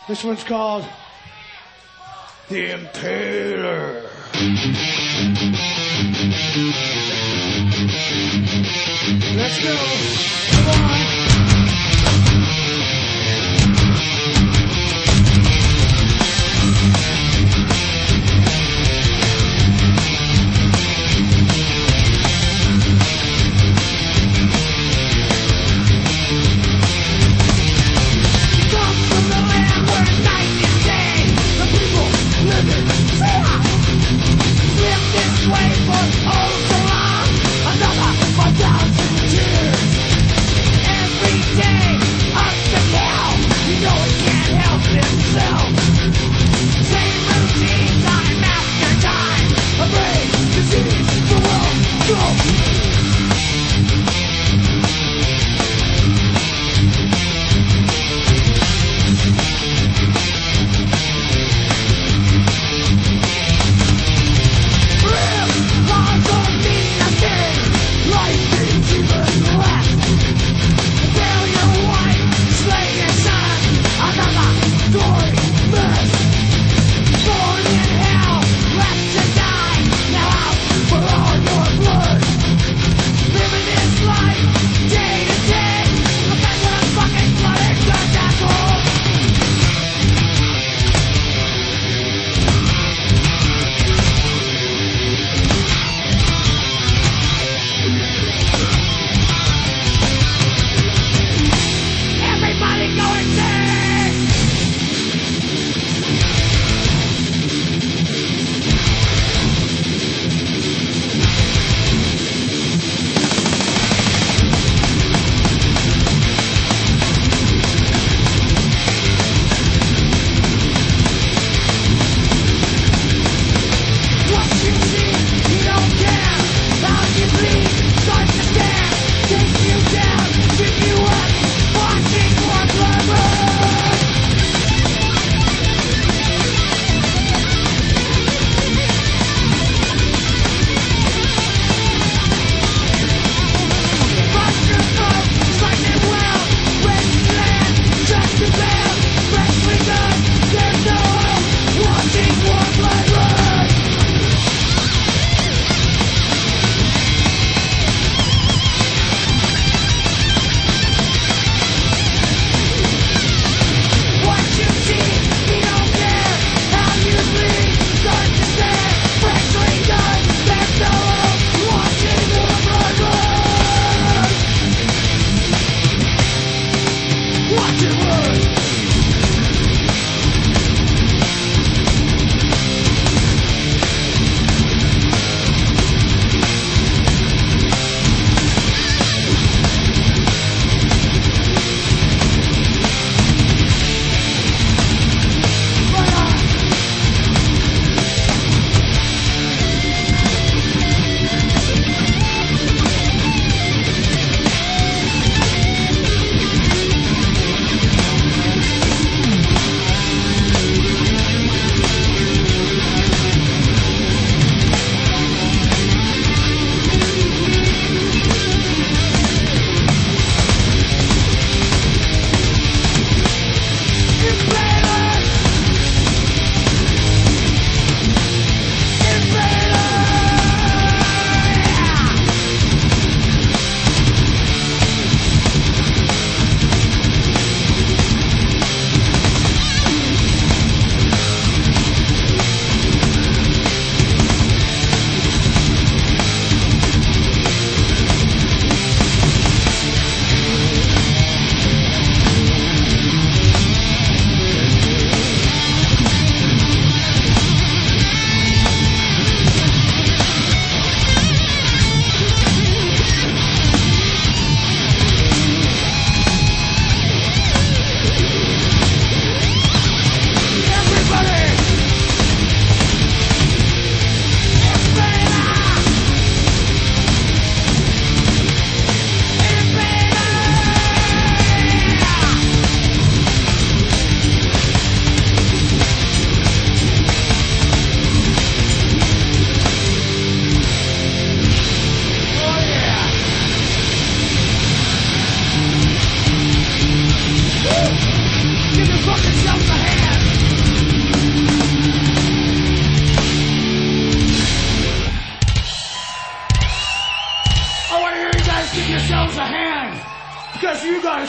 This one's called The Impaler. Let's go. Come on. Way for oh so long, another 1,000 years. And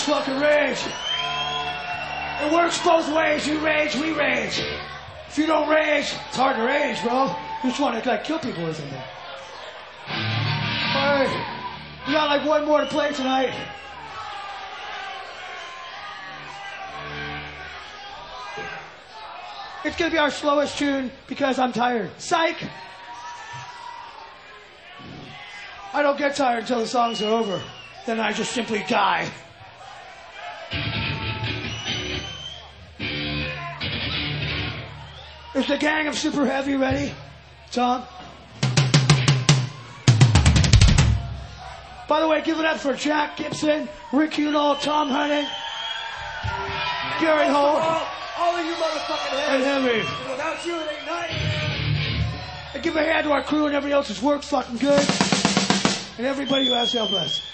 fucking rage. It works both ways. You rage, we rage. If you don't rage, it's hard to rage, bro. You just want to like kill people or something. Alright. We got like one more to play tonight. It's gonna be our slowest tune because I'm tired. Psych! I don't get tired until the songs are over. Then I just simply die. Is the gang of Super Heavy ready? Tom? By the way, give it up for Jack Gibson, Rick Unall, Tom Hunting, Gary Holt. All of you motherfucking heads. And Heavy. Without you, it ain't night. And give a hand to our crew and everybody else who's worked fucking good. And everybody who has helped us.